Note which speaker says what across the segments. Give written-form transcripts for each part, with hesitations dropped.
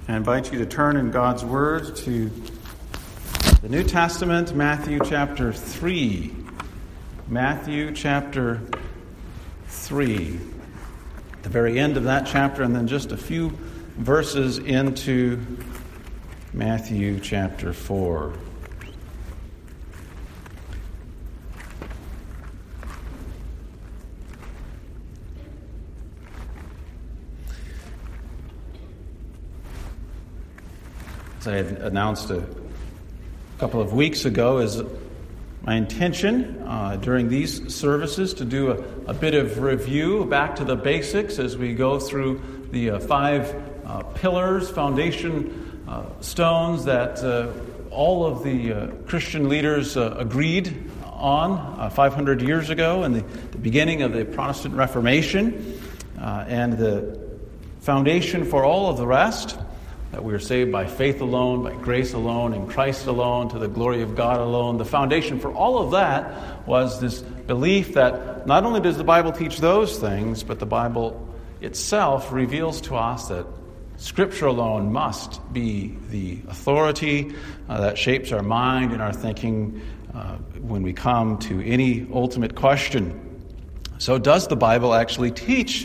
Speaker 1: I invite you to turn in God's Word to the New Testament, Matthew chapter 3. Matthew chapter 3. At the very end of that chapter, and then just a few verses into Matthew chapter 4. As I had announced a couple of weeks ago, is my intention during these services to do a bit of review back to the basics as we go through the five pillars, foundation stones that all of the Christian leaders agreed on 500 years ago in the beginning of the Protestant Reformation, and the foundation for all of the rest. That we are saved by faith alone, by grace alone, in Christ alone, to the glory of God alone. The foundation for all of that was this belief that not only does the Bible teach those things, but the Bible itself reveals to us that Scripture alone must be the authority that shapes our mind and our thinking when we come to any ultimate question. So does the Bible actually teach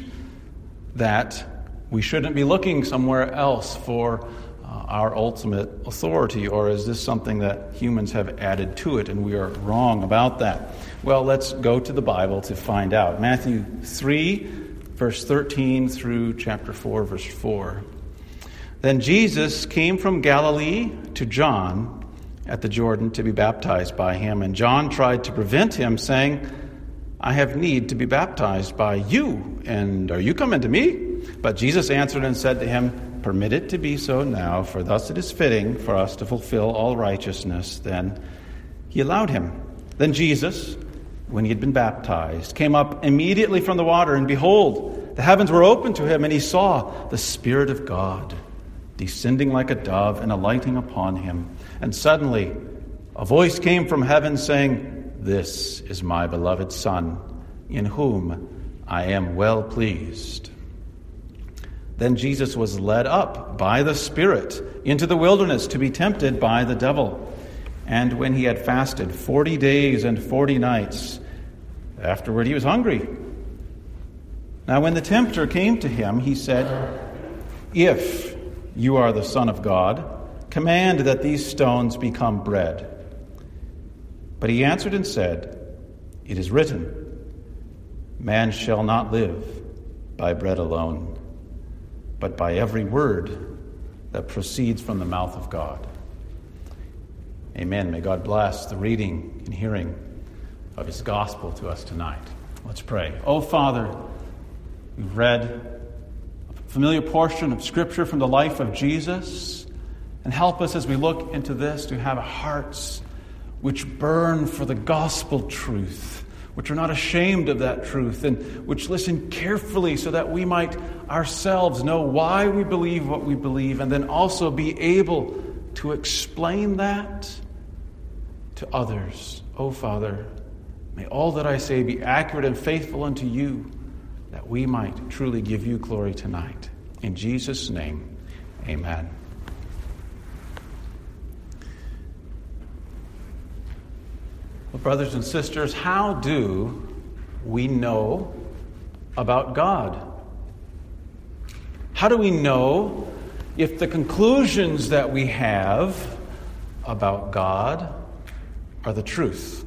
Speaker 1: that we shouldn't be looking somewhere else for our ultimate authority, or is this something that humans have added to it and we are wrong about that? Well, let's go to the Bible to find out. Matthew 3, verse 13 through chapter 4, verse 4. Then Jesus came from Galilee to John at the Jordan to be baptized by him, and John tried to prevent him, saying, I have need to be baptized by you, and are you coming to me? But Jesus answered and said to him, Permit it to be so now, for thus it is fitting for us to fulfill all righteousness. Then he allowed him. Then Jesus, when he had been baptized, came up immediately from the water, and behold, the heavens were opened to him, and he saw the Spirit of God descending like a dove and alighting upon him. And suddenly a voice came from heaven saying, This is my beloved Son, in whom I am well pleased. Then Jesus was led up by the Spirit into the wilderness to be tempted by the devil. And when he had fasted 40 days and 40 nights, afterward he was hungry. Now when the tempter came to him, he said, If you are the Son of God, command that these stones become bread. But he answered and said, It is written, Man shall not live by bread alone, but by every word that proceeds from the mouth of God. Amen. May God bless the reading and hearing of his gospel to us tonight. Let's pray. Oh, Father, we've read a familiar portion of Scripture from the life of Jesus, and help us as we look into this to have hearts which burn for the gospel truth, which are not ashamed of that truth, and which listen carefully so that we might ourselves know why we believe what we believe, and then also be able to explain that to others. Oh, Father, may all that I say be accurate and faithful unto you, that we might truly give you glory tonight. In Jesus' name, amen. Well, brothers and sisters, how do we know about God? How do we know if the conclusions that we have about God are the truth?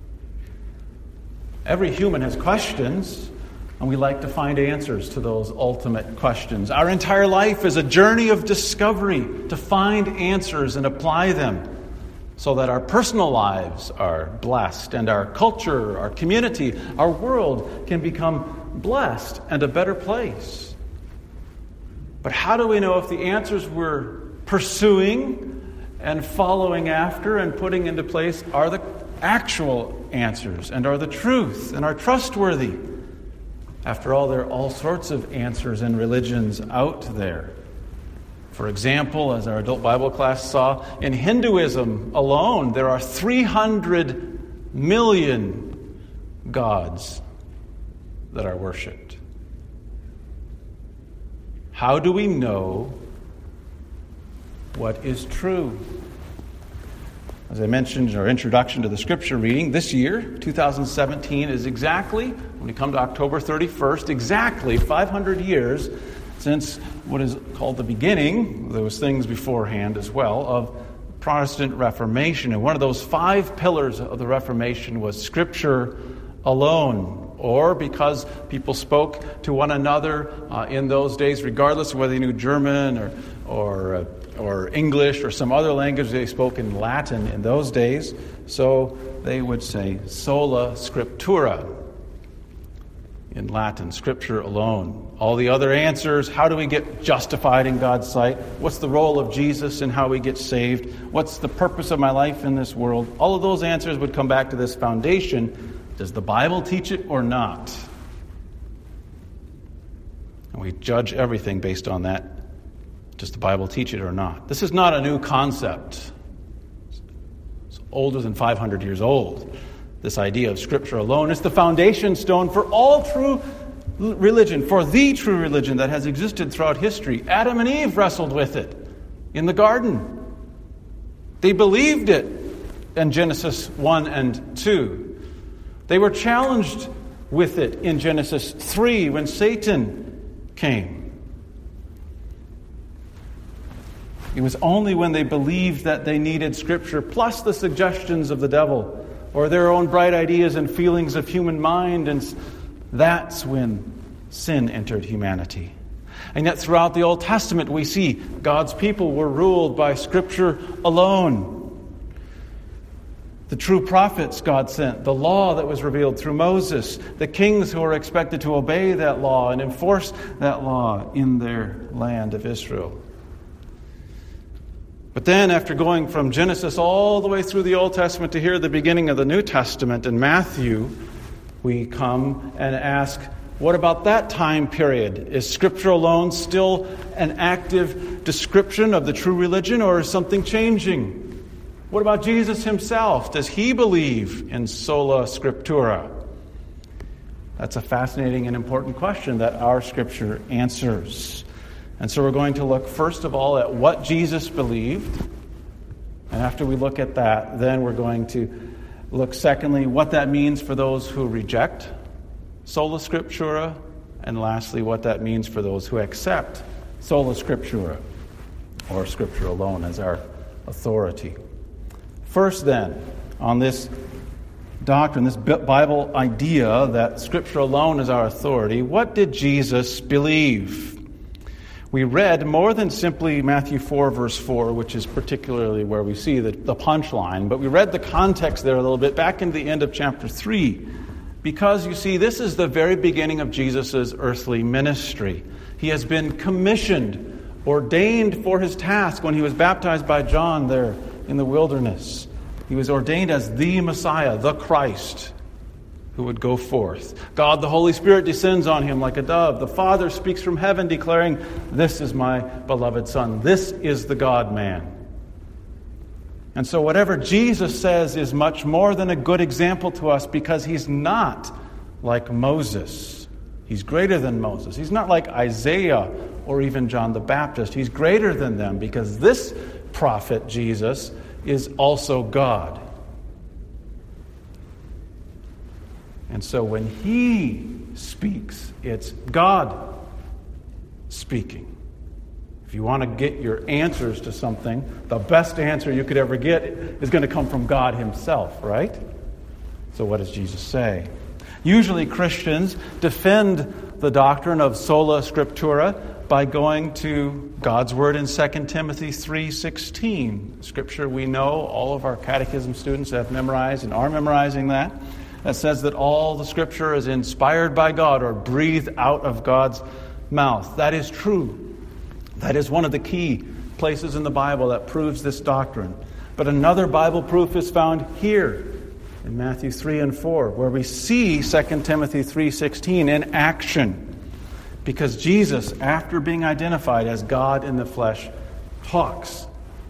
Speaker 1: Every human has questions, and we like to find answers to those ultimate questions. Our entire life is a journey of discovery to find answers and apply them, so that our personal lives are blessed and our culture, our community, our world can become blessed and a better place. But how do we know if the answers we're pursuing and following after and putting into place are the actual answers and are the truth and are trustworthy? After all, there are all sorts of answers and religions out there. For example, as our adult Bible class saw, in Hinduism alone, there are 300 million gods that are worshipped. How do we know what is true. As I mentioned in our introduction to the scripture reading, this year, 2017, is exactly, when we come to October 31st, exactly 500 years since what is called the beginning, there was things beforehand as well, of Protestant Reformation. And one of those 5 pillars of the Reformation was Scripture alone, or because people spoke to one another in those days, regardless of whether they knew German or English or some other language. They spoke in Latin in those days, so they would say sola scriptura in Latin, Scripture alone. All the other answers, how do we get justified in God's sight? What's the role of Jesus in how we get saved? What's the purpose of my life in this world? All of those answers would come back to this foundation. Does the Bible teach it or not? And we judge everything based on that. Does the Bible teach it or not? This is not a new concept. It's older than 500 years old. This idea of Scripture alone is the foundation stone for all true religion, for the true religion that has existed throughout history. Adam and Eve wrestled with it in the garden. They believed it in Genesis 1 and 2. They were challenged with it in Genesis 3 when Satan came. It was only when they believed that they needed Scripture plus the suggestions of the devil or their own bright ideas and feelings of human mind, and that's when sin entered humanity. And yet throughout the Old Testament we see God's people were ruled by Scripture alone. The true prophets God sent, the law that was revealed through Moses, the kings who were expected to obey that law and enforce that law in their land of Israel. But then, after going from Genesis all the way through the Old Testament to here, the beginning of the New Testament in Matthew, we come and ask, what about that time period? Is Scripture alone still an active description of the true religion, or is something changing? What about Jesus himself? Does he believe in sola scriptura? That's a fascinating and important question that our Scripture answers. And so we're going to look first of all at what Jesus believed. And after we look at that, then we're going to look secondly what that means for those who reject sola scriptura. And lastly, what that means for those who accept sola scriptura, or Scripture alone as our authority. First then, on this doctrine, this Bible idea that Scripture alone is our authority, what did Jesus believe? We read more than simply Matthew 4, verse 4, which is particularly where we see the punchline, but we read the context there a little bit back in the end of chapter 3, because you see, this is the very beginning of Jesus' earthly ministry. He has been commissioned, ordained for his task when he was baptized by John there in the wilderness. He was ordained as the Messiah, the Christ, who would go forth. God, the Holy Spirit, descends on him like a dove. The Father speaks from heaven, declaring, "This is my beloved Son. This is the God-man." And so whatever Jesus says is much more than a good example to us, because he's not like Moses. He's greater than Moses. He's not like Isaiah or even John the Baptist. He's greater than them, because this prophet, Jesus, is also God. And so when he speaks, it's God speaking. If you want to get your answers to something, the best answer you could ever get is going to come from God himself, right? So what does Jesus say? Usually Christians defend the doctrine of sola scriptura by going to God's word in 2 Timothy 3:16. Scripture we know, all of our catechism students have memorized and are memorizing that says that all the Scripture is inspired by God or breathed out of God's mouth. That is true. That is one of the key places in the Bible that proves this doctrine. But another Bible proof is found here in Matthew 3 and 4, where we see 2 Timothy 3:16 in action. Because Jesus, after being identified as God in the flesh, talks,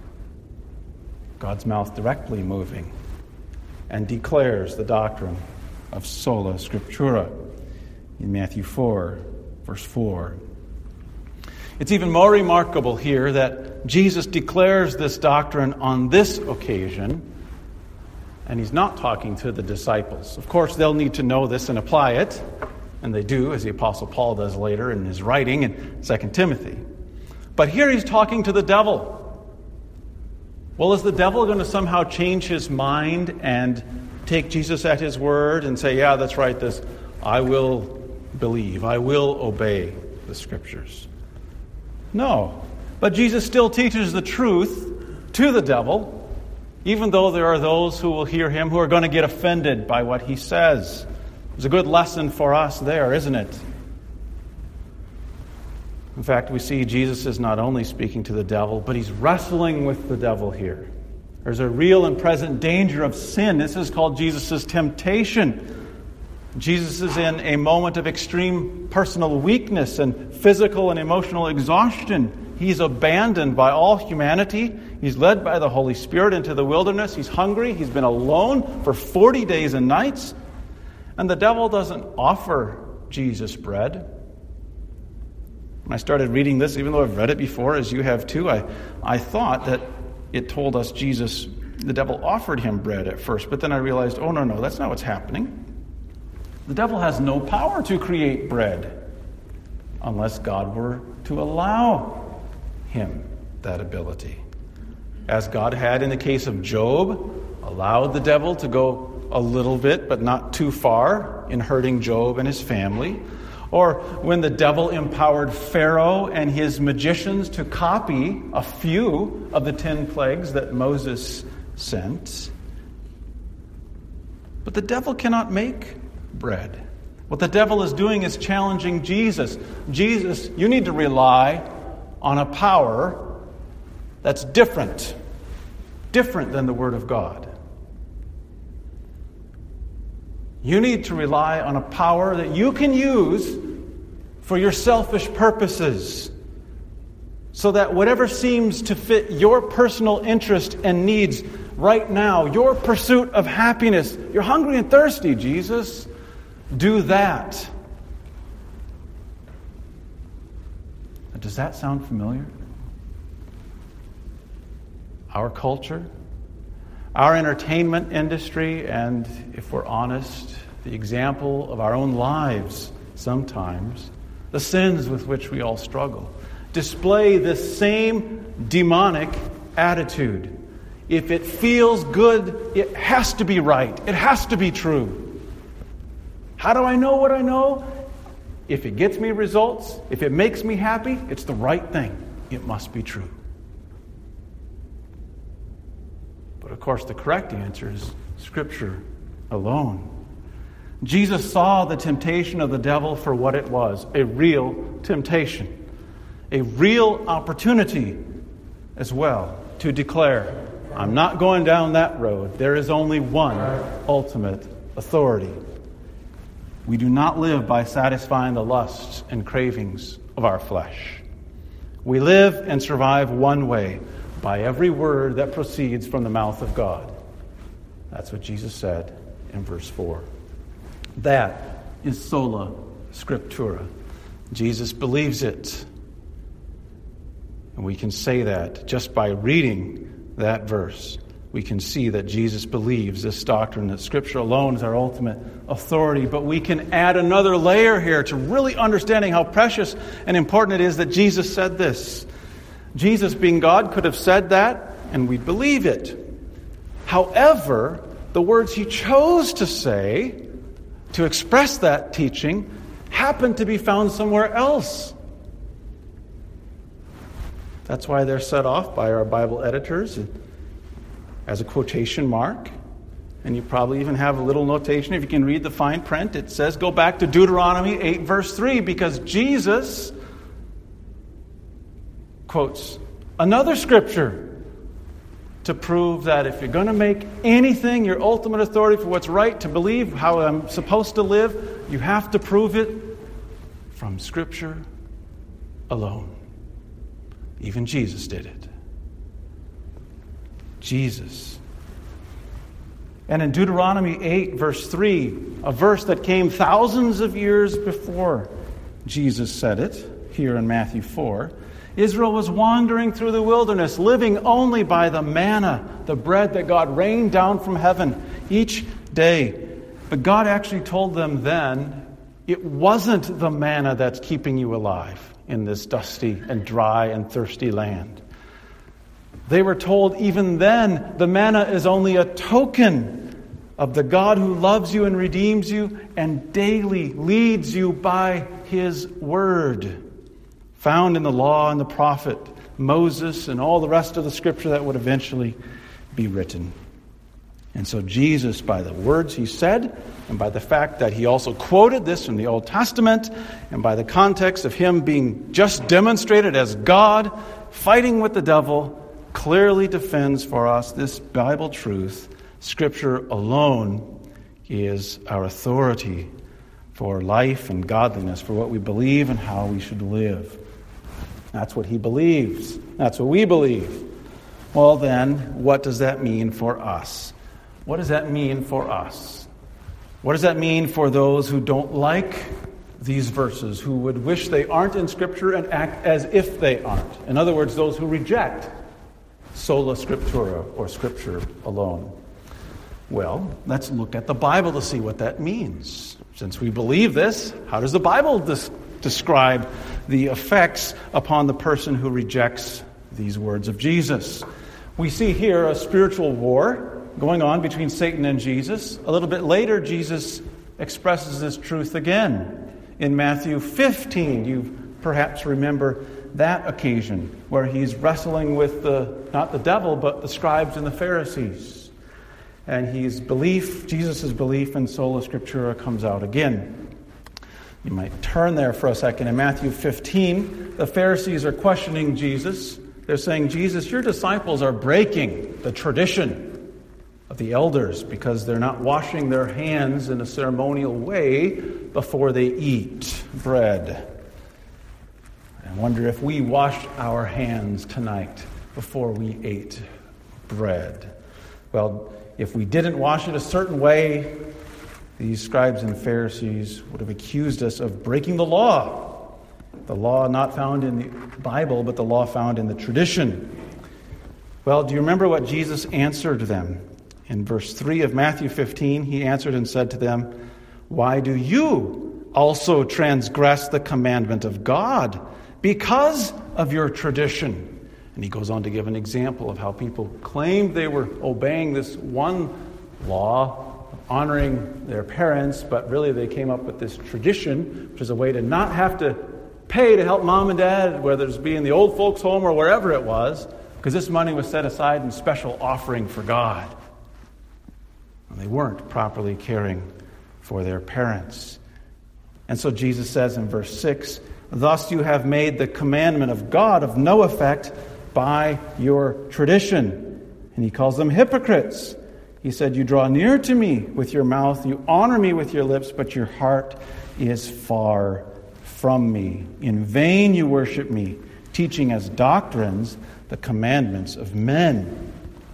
Speaker 1: God's mouth directly moving, and declares the doctrine of sola scriptura in Matthew 4, verse 4. It's even more remarkable here that Jesus declares this doctrine on this occasion, and he's not talking to the disciples. Of course, they'll need to know this and apply it, and they do, as the Apostle Paul does later in his writing in 2 Timothy. But here he's talking to the devil. Well, is the devil going to somehow change his mind and take Jesus at his word and say, yeah, that's right, this I will believe, I will obey the Scriptures? No. But Jesus still teaches the truth to the devil, even though there are those who will hear him who are going to get offended by what he says. There's a good lesson for us there, isn't it? In fact, we see Jesus is not only speaking to the devil, but he's wrestling with the devil here. There's a real and present danger of sin. This is called Jesus' temptation. Jesus is in a moment of extreme personal weakness and physical and emotional exhaustion. He's abandoned by all humanity. He's led by the Holy Spirit into the wilderness. He's hungry. He's been alone for 40 days and nights. And the devil doesn't offer Jesus bread. When I started reading this, even though I've read it before, as you have too, I thought that it told us the devil offered him bread at first. But then I realized, oh, no, that's not what's happening. The devil has no power to create bread unless God were to allow him that ability. As God had in the case of Job, allowed the devil to go a little bit, but not too far in hurting Job and his family. Or when the devil empowered Pharaoh and his magicians to copy a few of the 10 plagues that Moses sent. But the devil cannot make bread. What the devil is doing is challenging Jesus. Jesus, you need to rely on a power that's different than the Word of God. You need to rely on a power that you can use for your selfish purposes, so that whatever seems to fit your personal interest and needs right now, your pursuit of happiness, you're hungry and thirsty, Jesus, do that. Does that sound familiar? Our culture, our entertainment industry, and if we're honest, the example of our own lives sometimes, the sins with which we all struggle, display this same demonic attitude. If it feels good, it has to be right. It has to be true. How do I know what I know? If it gets me results, if it makes me happy, it's the right thing. It must be true. But of course, the correct answer is Scripture alone. Jesus saw the temptation of the devil for what it was, a real temptation, a real opportunity as well to declare, I'm not going down that road. There is only one ultimate authority. We do not live by satisfying the lusts and cravings of our flesh. We live and survive one way, by every word that proceeds from the mouth of God. That's what Jesus said in verse 4. That is sola scriptura. Jesus believes it. And we can say that just by reading that verse. We can see that Jesus believes this doctrine, that Scripture alone is our ultimate authority. But we can add another layer here to really understanding how precious and important it is that Jesus said this. Jesus, being God, could have said that, and we believe it. However, the words he chose to say to express that teaching happen to be found somewhere else. That's why they're set off by our Bible editors as a quotation mark. And you probably even have a little notation. If you can read the fine print, it says, go back to Deuteronomy 8, verse 3, because Jesus quotes another scripture to prove that if you're going to make anything your ultimate authority for what's right, to believe how I'm supposed to live, you have to prove it from Scripture alone. Even Jesus did it. Jesus. And in Deuteronomy 8, verse 3, a verse that came thousands of years before Jesus said it, here in Matthew 4. Israel was wandering through the wilderness, living only by the manna, the bread that God rained down from heaven each day. But God actually told them then, it wasn't the manna that's keeping you alive in this dusty and dry and thirsty land. They were told even then, the manna is only a token of the God who loves you and redeems you and daily leads you by His word, found in the law and the prophet, Moses, and all the rest of the scripture that would eventually be written. And so Jesus, by the words He said, and by the fact that He also quoted this from the Old Testament, and by the context of Him being just demonstrated as God, fighting with the devil, clearly defends for us this Bible truth. Scripture alone is our authority for life and godliness, for what we believe and how we should live. That's what He believes. That's what we believe. Well then, what does that mean for us? What does that mean for us? What does that mean for those who don't like these verses, who would wish they aren't in Scripture and act as if they aren't? In other words, those who reject sola scriptura, or Scripture alone. Well, let's look at the Bible to see what that means. Since we believe this, how does the Bible describe the effects upon the person who rejects these words of Jesus? We see here a spiritual war going on between Satan and Jesus. A little bit later, Jesus expresses this truth again. In Matthew 15, you perhaps remember that occasion where He's wrestling with not the devil, but the scribes and the Pharisees. And Jesus' belief in sola scriptura comes out again. You might turn there for a second. In Matthew 15, the Pharisees are questioning Jesus. They're saying, Jesus, your disciples are breaking the tradition of the elders because they're not washing their hands in a ceremonial way before they eat bread. I wonder if we washed our hands tonight before we ate bread. Well, if we didn't wash it a certain way, these scribes and Pharisees would have accused us of breaking the law. The law not found in the Bible, but the law found in the tradition. Well, do you remember what Jesus answered them? In verse 3 of Matthew 15, He answered and said to them, "Why do you also transgress the commandment of God? Because of your tradition." And He goes on to give an example of how people claimed they were obeying this one law, honoring their parents, but really they came up with this tradition, which is a way to not have to pay to help mom and dad, whether it's be in the old folks' home or wherever it was, because this money was set aside in special offering for God. And they weren't properly caring for their parents. And so Jesus says in verse 6, "Thus you have made the commandment of God of no effect by your tradition." And He calls them hypocrites. He said, "You draw near to me with your mouth, you honor me with your lips, but your heart is far from me. In vain you worship me, teaching as doctrines the commandments of men."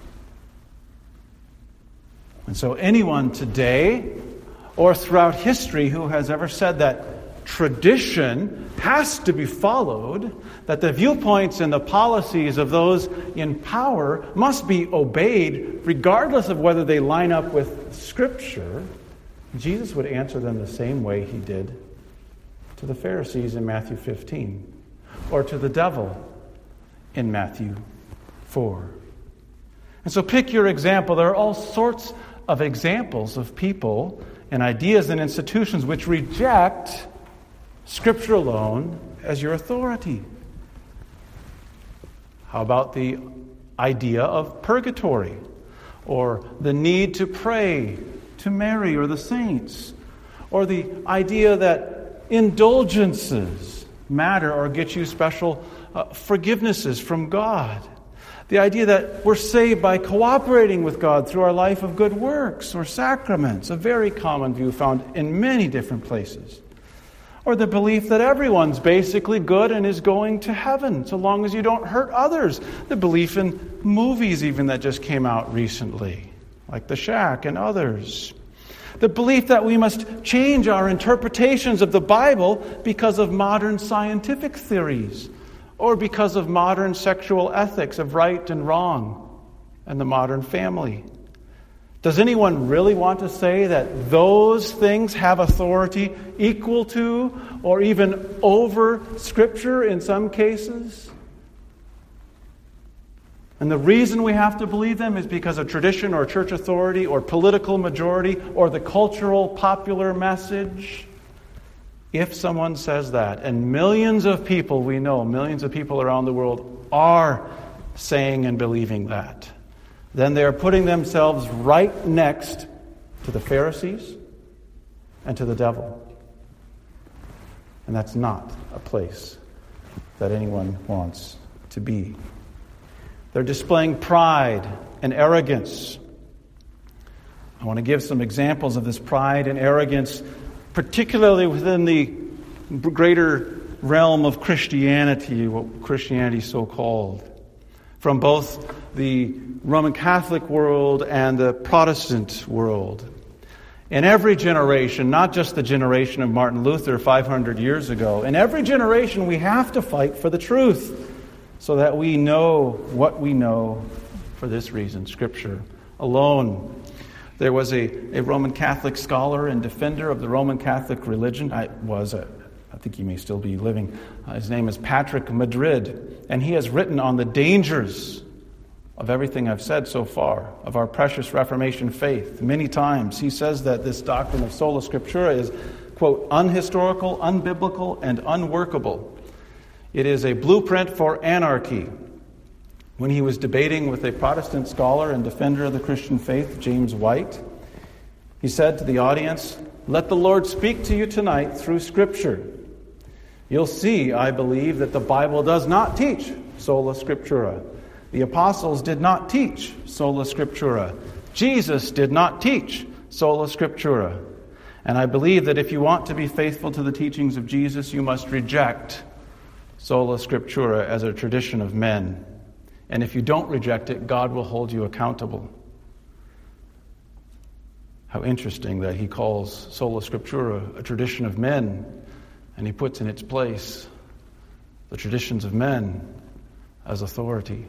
Speaker 1: And so anyone today or throughout history who has ever said that tradition has to be followed, that the viewpoints and the policies of those in power must be obeyed regardless of whether they line up with Scripture, Jesus would answer them the same way He did to the Pharisees in Matthew 15 or to the devil in Matthew 4. And so pick your example. There are all sorts of examples of people and ideas and institutions which reject Scripture alone as your authority. How about the idea of purgatory, or the need to pray to Mary or the saints, or the idea that indulgences matter or get you special forgivenesses from God? The idea that we're saved by cooperating with God through our life of good works or sacraments, a very common view found in many different places. Or the belief that everyone's basically good and is going to heaven, so long as you don't hurt others. The belief in movies even that just came out recently, like The Shack and others. The belief that we must change our interpretations of the Bible because of modern scientific theories or because of modern sexual ethics of right and wrong and the modern family. Does anyone really want to say that those things have authority equal to or even over Scripture in some cases? And the reason we have to believe them is because of tradition or church authority or political majority or the cultural popular message. If someone says that, and millions of people we know, millions of people around the world are saying and believing that, then they are putting themselves right next to the Pharisees and to the devil. And that's not a place that anyone wants to be. They're displaying pride and arrogance. I want to give some examples of this pride and arrogance, particularly within the greater realm of Christianity, what Christianity is so called, from both the Roman Catholic world and the Protestant world. In every generation, not just the generation of Martin Luther 500 years ago, in every generation we have to fight for the truth, so that we know what we know for this reason, Scripture alone. There was a Roman Catholic scholar and defender of the Roman Catholic religion. I think he may still be living. His name is Patrick Madrid, and he has written on the dangers of everything I've said so far, of our precious Reformation faith. Many times he says that this doctrine of sola scriptura is, quote, unhistorical, unbiblical, and unworkable. It is a blueprint for anarchy. When he was debating with a Protestant scholar and defender of the Christian faith, James White, he said to the audience, "Let the Lord speak to you tonight through Scripture. You'll see, I believe, that the Bible does not teach sola scriptura. The apostles did not teach sola scriptura. Jesus did not teach sola scriptura. And I believe that if you want to be faithful to the teachings of Jesus, you must reject sola scriptura as a tradition of men. And if you don't reject it, God will hold you accountable." How interesting that he calls sola scriptura a tradition of men, and he puts in its place the traditions of men as authority.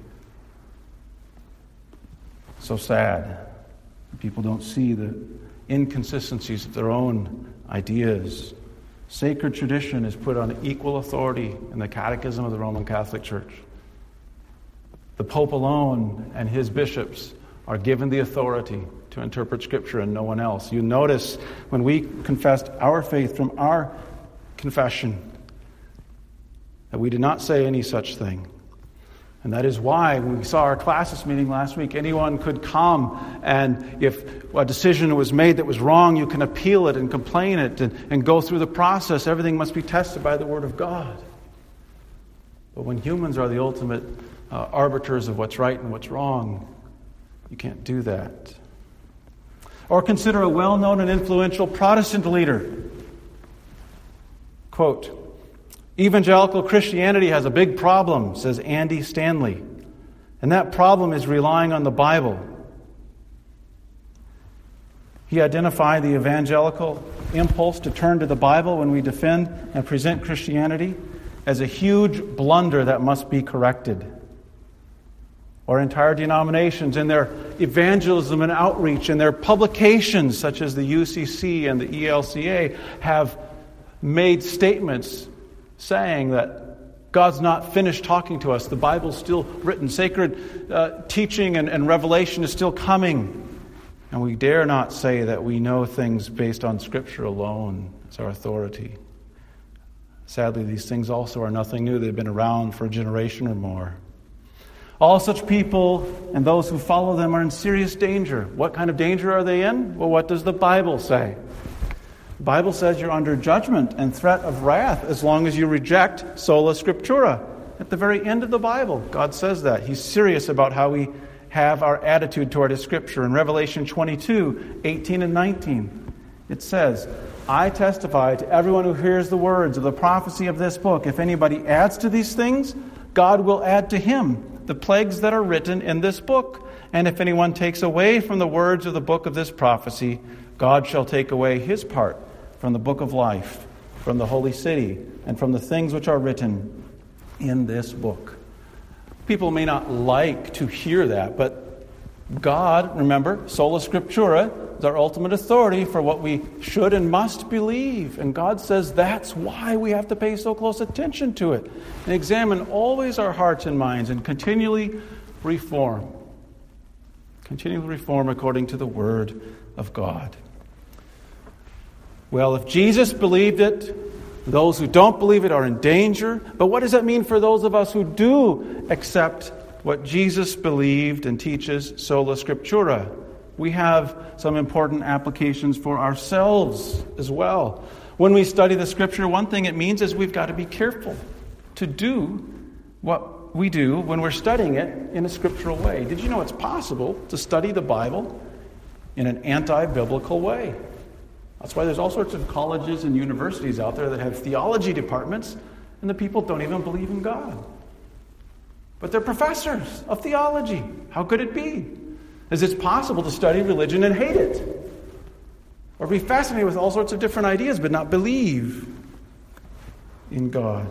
Speaker 1: So sad. People don't see the inconsistencies of their own ideas. Sacred tradition is put on equal authority in the Catechism of the Roman Catholic Church. The Pope alone and his bishops are given the authority to interpret Scripture and no one else. You notice when we confessed our faith from our confession that we did not say any such thing. And that is why when we saw our classis meeting last week, anyone could come, and if a decision was made that was wrong, you can appeal it and complain it and go through the process. Everything must be tested by the Word of God. But when humans are the ultimate arbiters of what's right and what's wrong, you can't do that. Or consider a well-known and influential Protestant leader. Quote, "Evangelical Christianity has a big problem," says Andy Stanley. "And that problem is relying on the Bible." He identified the evangelical impulse to turn to the Bible when we defend and present Christianity as a huge blunder that must be corrected. Or entire denominations in their evangelism and outreach and their publications, such as the UCC and the ELCA, have made statements saying that God's not finished talking to us. The Bible's still written. Sacred teaching and revelation is still coming. And we dare not say that we know things based on Scripture alone as our authority. Sadly, these things also are nothing new. They've been around for a generation or more. All such people and those who follow them are in serious danger. What kind of danger are they in? Well, what does the Bible say? The Bible says you're under judgment and threat of wrath as long as you reject sola scriptura. At the very end of the Bible, God says that. He's serious about how we have our attitude toward His Scripture. In Revelation 22:18 and 19, it says, "I testify to everyone who hears the words of the prophecy of this book. If anybody adds to these things, God will add to him the plagues that are written in this book. And if anyone takes away from the words of the book of this prophecy, God shall take away his part from the book of life, from the holy city, and from the things which are written in this book. People may not like to hear that, but God, remember, sola scriptura, is our ultimate authority for what we should and must believe. And God says that's why we have to pay so close attention to it and examine always our hearts and minds and continually reform. Continually reform according to the Word of God. Well, if Jesus believed it, those who don't believe it are in danger. But what does that mean for those of us who do accept what Jesus believed and teaches sola scriptura? We have some important applications for ourselves as well. When we study the Scripture, one thing it means is we've got to be careful to do what we do when we're studying it in a scriptural way. Did you know it's possible to study the Bible in an anti-biblical way? That's why there's all sorts of colleges and universities out there that have theology departments, and the people don't even believe in God. But they're professors of theology. How could it be? Is it possible to study religion and hate it? Or be fascinated with all sorts of different ideas but not believe in God?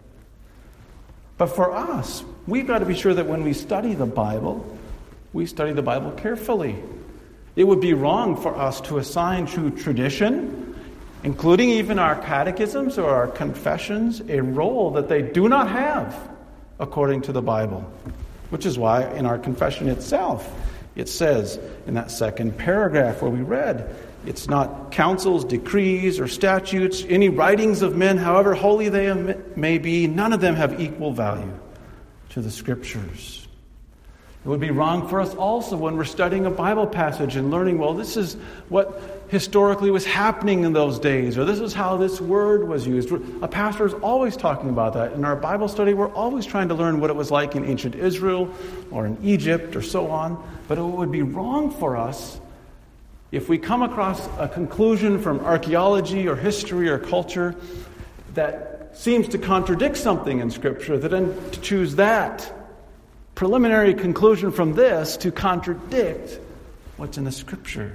Speaker 1: But for us, we've got to be sure that when we study the Bible, we study the Bible carefully. It would be wrong for us to assign to tradition, including even our catechisms or our confessions, a role that they do not have according to the Bible. Which is why in our confession itself, it says in that second paragraph where we read, it's not councils, decrees, or statutes, any writings of men, however holy they may be, none of them have equal value to the Scriptures. It would be wrong for us also when we're studying a Bible passage and learning, well, this is what historically was happening in those days, or this is how this word was used. A pastor is always talking about that. In our Bible study, we're always trying to learn what it was like in ancient Israel or in Egypt or so on. But it would be wrong for us if we come across a conclusion from archaeology or history or culture that seems to contradict something in Scripture, then to choose that preliminary conclusion from this to contradict what's in the Scripture.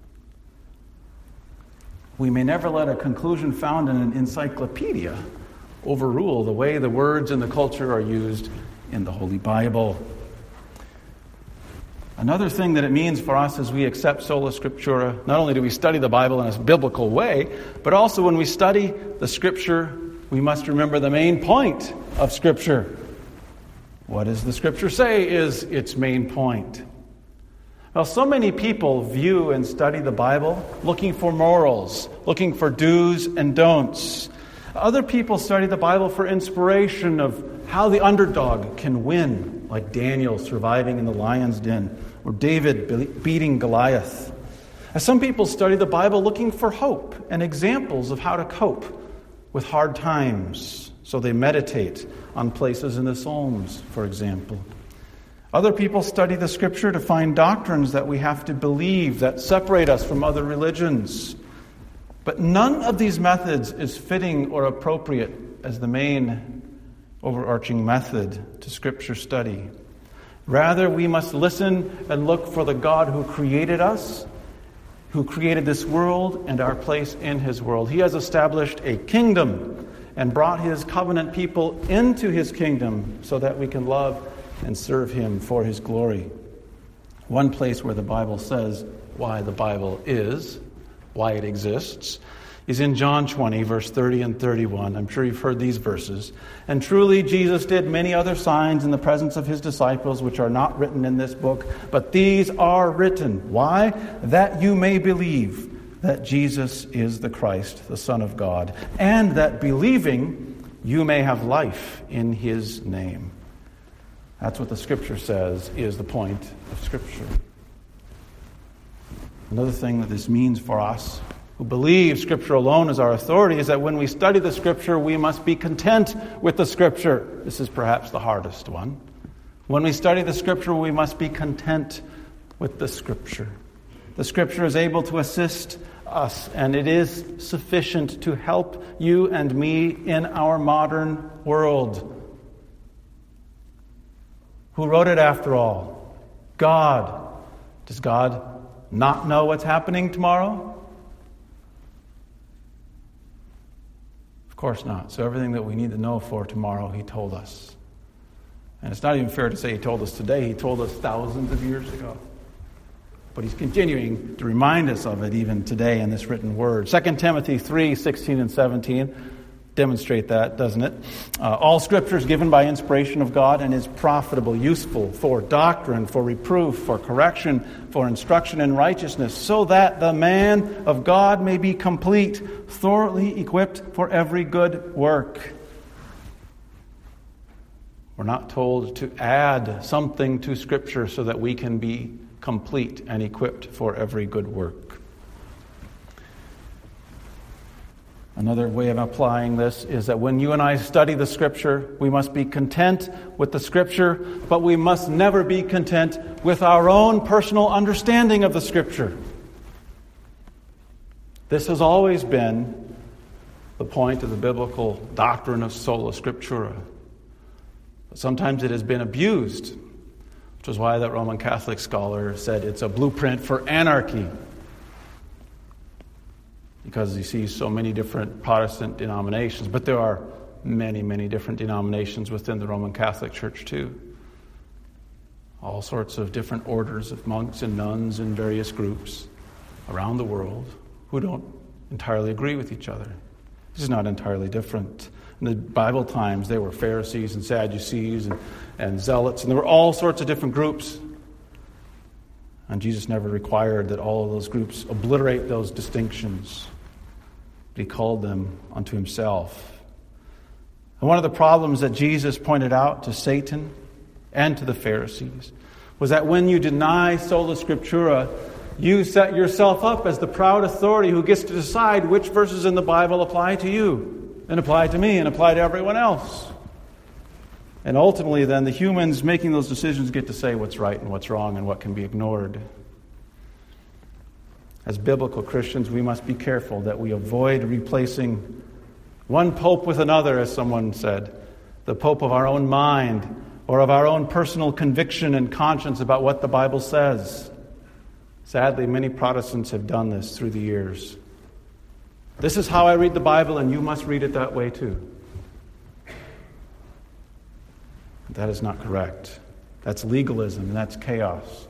Speaker 1: We may never let a conclusion found in an encyclopedia overrule the way the words and the culture are used in the Holy Bible. Another thing that it means for us as we accept sola scriptura, not only do we study the Bible in a biblical way, but also when we study the Scripture, we must remember the main point of Scripture. What does the Scripture say is its main point? Well, so many people view and study the Bible looking for morals, looking for do's and don'ts. Other people study the Bible for inspiration of how the underdog can win, like Daniel surviving in the lion's den, or David beating Goliath. Some people study the Bible looking for hope and examples of how to cope with hard times. So they meditate on places in the Psalms, for example. Other people study the Scripture to find doctrines that we have to believe that separate us from other religions. But none of these methods is fitting or appropriate as the main overarching method to Scripture study. Rather, we must listen and look for the God who created us, who created this world and our place in His world. He has established a kingdom and brought His covenant people into His kingdom so that we can love and serve Him for His glory. One place where the Bible says why the Bible is, why it exists, is in John 20, verse 30 and 31. I'm sure you've heard these verses. And truly Jesus did many other signs in the presence of His disciples, which are not written in this book, but these are written. Why? That you may believe that Jesus is the Christ, the Son of God, and that believing you may have life in His name. That's what the Scripture says is the point of Scripture. Another thing that this means for us who believe Scripture alone is our authority is that when we study the Scripture, we must be content with the Scripture. This is perhaps the hardest one. When we study the Scripture, we must be content with the Scripture. The Scripture is able to assist us, and it is sufficient to help you and me in our modern world. Who wrote it after all? God. Does God not know what's happening tomorrow? Of course not. So everything that we need to know for tomorrow, he told us. And it's not even fair to say he told us today. He told us thousands of years ago. But he's continuing to remind us of it even today in this written word. 2 Timothy 3:16 and 17 demonstrate that, doesn't it? All Scripture is given by inspiration of God and is profitable, useful for doctrine, for reproof, for correction, for instruction in righteousness, so that the man of God may be complete, thoroughly equipped for every good work. We're not told to add something to Scripture so that we can be complete and equipped for every good work. Another way of applying this is that when you and I study the Scripture, we must be content with the Scripture, but we must never be content with our own personal understanding of the Scripture. This has always been the point of the biblical doctrine of sola scriptura. But sometimes it has been abused, which is why that Roman Catholic scholar said it's a blueprint for anarchy. Because you see so many different Protestant denominations, but there are many, many different denominations within the Roman Catholic Church too. All sorts of different orders of monks and nuns and various groups around the world who don't entirely agree with each other. This is not entirely different. In the Bible times, there were Pharisees and Sadducees and Zealots, and there were all sorts of different groups. And Jesus never required that all of those groups obliterate those distinctions. But he called them unto himself. And one of the problems that Jesus pointed out to Satan and to the Pharisees was that when you deny sola scriptura, you set yourself up as the proud authority who gets to decide which verses in the Bible apply to you and apply to me and apply to everyone else. And ultimately, then, the humans making those decisions get to say what's right and what's wrong and what can be ignored. As biblical Christians, we must be careful that we avoid replacing one pope with another, as someone said, the pope of our own mind or of our own personal conviction and conscience about what the Bible says. Sadly, many Protestants have done this through the years. This is how I read the Bible, and you must read it that way too. That is not correct. That's legalism, and that's chaos.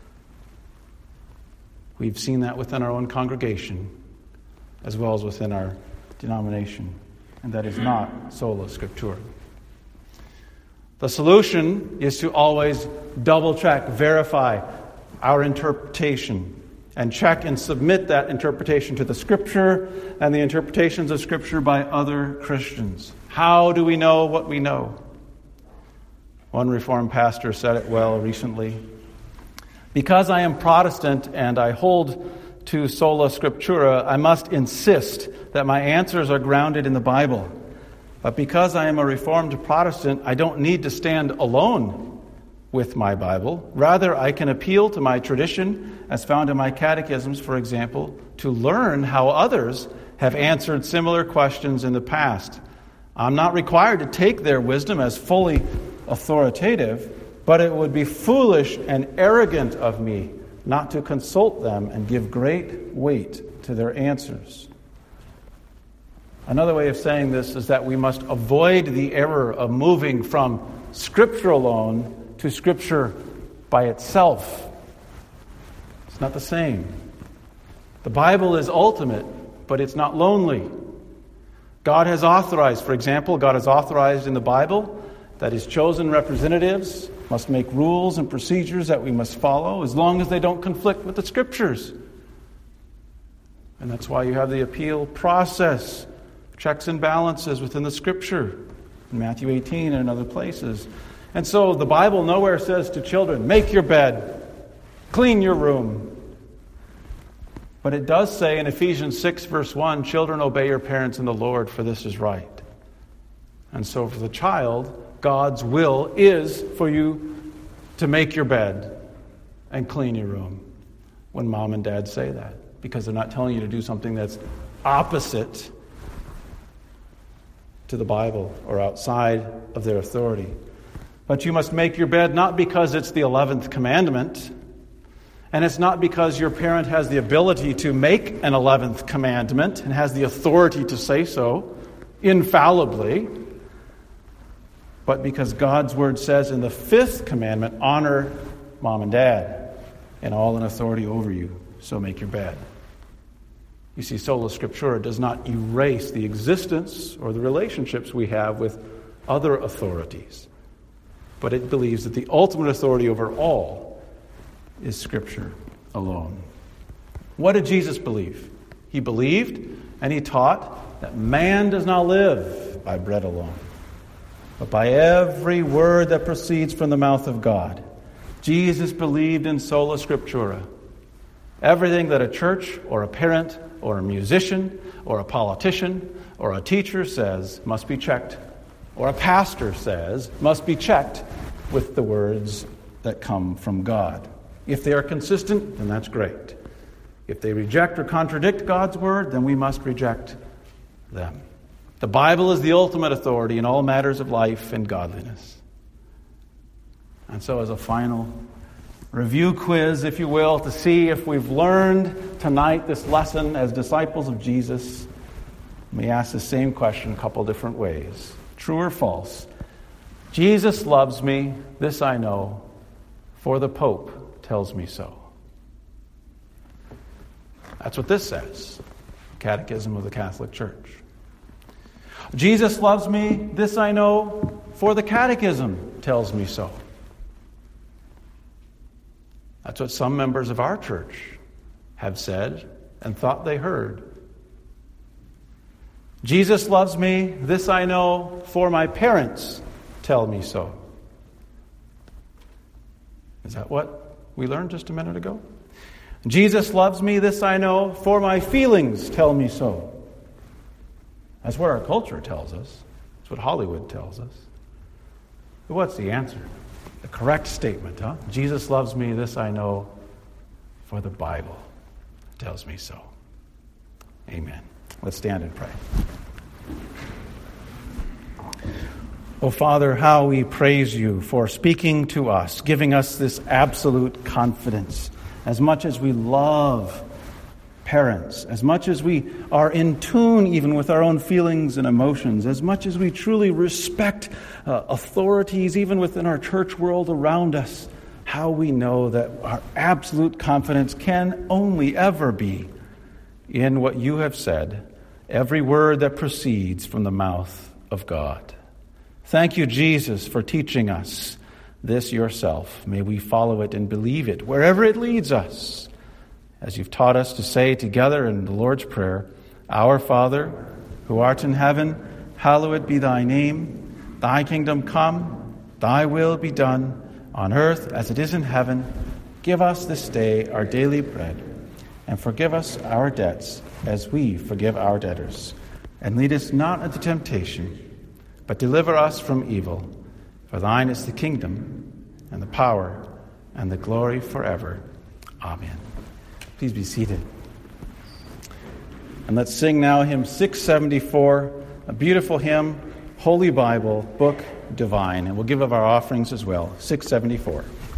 Speaker 1: We've seen that within our own congregation, as well as within our denomination, and that is not sola scriptura. The solution is to always double-check, verify our interpretation, and check and submit that interpretation to the Scripture and the interpretations of Scripture by other Christians. How do we know what we know? One Reformed pastor said it well recently. Because I am Protestant and I hold to sola scriptura, I must insist that my answers are grounded in the Bible. But because I am a Reformed Protestant, I don't need to stand alone with my Bible. Rather, I can appeal to my tradition, as found in my catechisms, for example, to learn how others have answered similar questions in the past. I'm not required to take their wisdom as fully authoritative, but it would be foolish and arrogant of me not to consult them and give great weight to their answers. Another way of saying this is that we must avoid the error of moving from Scripture alone to Scripture by itself. It's not the same. The Bible is ultimate, but it's not lonely. God has authorized, for example, God has authorized in the Bible that His chosen representatives must make rules and procedures that we must follow as long as they don't conflict with the Scriptures. And that's why you have the appeal process, checks and balances within the Scripture, in Matthew 18 and in other places. And so the Bible nowhere says to children, make your bed, clean your room. But it does say in Ephesians 6 verse 1, children, obey your parents in the Lord, for this is right. And so for the child, God's will is for you to make your bed and clean your room when mom and dad say that, because they're not telling you to do something that's opposite to the Bible or outside of their authority. But you must make your bed not because it's the 11th commandment, and it's not because your parent has the ability to make an 11th commandment and has the authority to say so. infallibly, but because God's word says in the 5th commandment, honor mom and dad and all in authority over you, so make your bed. You see, sola scriptura does not erase the existence or the relationships we have with other authorities, but it believes that the ultimate authority over all is Scripture alone. What did Jesus believe? He believed and he taught that man does not live by bread alone, but by every word that proceeds from the mouth of God. Jesus believed in sola scriptura. Everything that a church or a parent or a musician or a politician or a teacher says must be checked, or a pastor says must be checked with the words that come from God. If they are consistent, then that's great. If they reject or contradict God's word, then we must reject them. The Bible is the ultimate authority in all matters of life and godliness. And so as a final review quiz, if you will, to see if we've learned tonight this lesson as disciples of Jesus, we ask the same question a couple different ways. True or false? Jesus loves me, this I know, for the Pope tells me so. That's what this says, Catechism of the Catholic Church. Jesus loves me, this I know, for the Catechism tells me so. That's what some members of our church have said and thought they heard. Jesus loves me, this I know, for my parents tell me so. Is that what we learned just a minute ago? Jesus loves me, this I know, for my feelings tell me so. That's what our culture tells us. That's what Hollywood tells us. But what's the answer? The correct statement, huh? Jesus loves me, this I know, for the Bible tells me so. Amen. Let's stand and pray. Oh, Father, how we praise you for speaking to us, giving us this absolute confidence. As much as we love parents, as much as we are in tune even with our own feelings and emotions, as much as we truly respect authorities even within our church world around us, how we know that our absolute confidence can only ever be in what you have said, every word that proceeds from the mouth of God. Thank you, Jesus, for teaching us this yourself. May we follow it and believe it wherever it leads us. As you've taught us to say together in the Lord's Prayer, Our Father, who art in heaven, hallowed be thy name. Thy kingdom come, thy will be done, on earth as it is in heaven. Give us this day our daily bread, and forgive us our debts as we forgive our debtors. And lead us not into temptation, but deliver us from evil. For thine is the kingdom, and the power, and the glory forever. Amen. Please be seated. And let's sing now hymn 674, a beautiful hymn, Holy Bible, Book Divine. And we'll give of our offerings as well, 674.